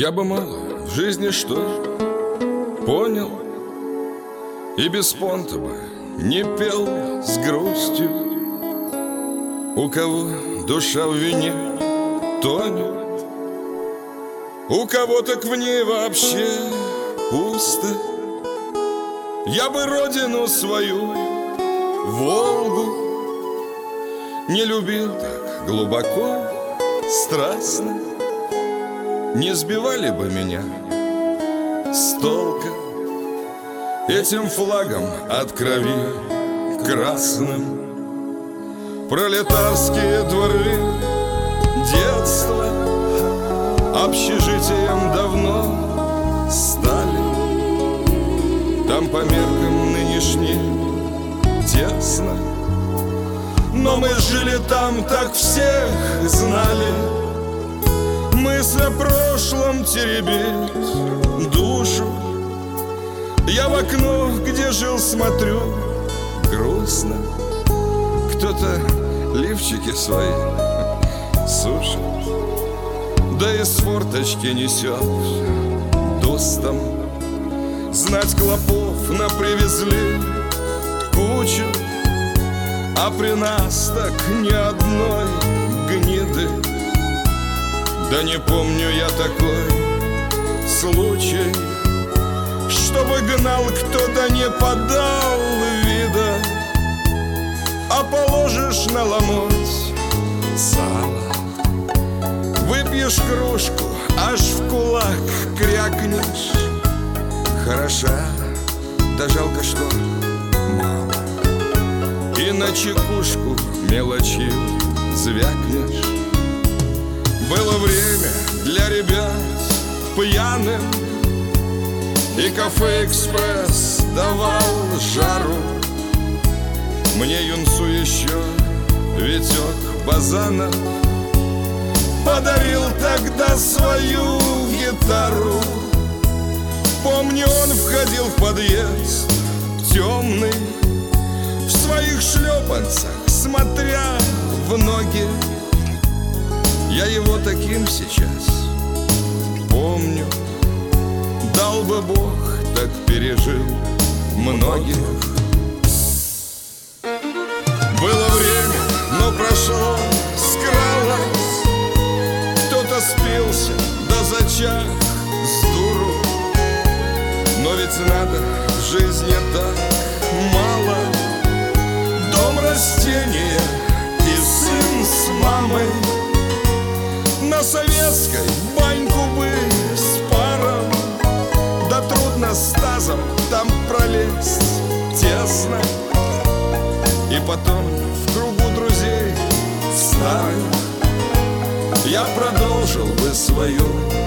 Я бы мало в жизни что понял, и без понта бы не пел с грустью. У кого душа в вине тонет, у кого так в ней вообще пусто. Я бы родину свою, Волгу, не любил так глубоко, страстно. Не сбивали бы меня с толка этим флагом от крови красным. Пролетарские дворы детства общежитием давно стали. Там по меркам нынешним тесно, но мы жили там, так всех знали. Мысль о прошлом теребит душу. Я в окно, где жил, смотрю грустно. Кто-то лифчики свои сушит, да из форточки несет дустом. Знать, клопов напривезли кучу, а при нас так ни одной гниды. Да не помню я такой случай, чтобы гнал кто-то, не подал вида. А положишь на ломоть сала, выпьешь кружку, аж в кулак крякнешь. Хороша, да жалко, что мало, и на чекушку мелочи звякнешь. Было время для ребят пьяным, и кафе «Экспресс» давал жару. Мне юнцу еще Витек Базанов подарил тогда свою гитару. Помню, он входил в подъезд темный, в своих шлепанцах, смотря в ноги. Я его таким сейчас помню. Дал бы Бог, так пережил многих. Было время, но прошло, скралось. Кто-то спился, да зачах с дуру. Но ведь надо в жизни так мало. Дом, растения и сын с мамой. На советской баньку бы с паром, да трудно с тазом там пролезть тесно. И потом в кругу друзей старых я продолжил бы свою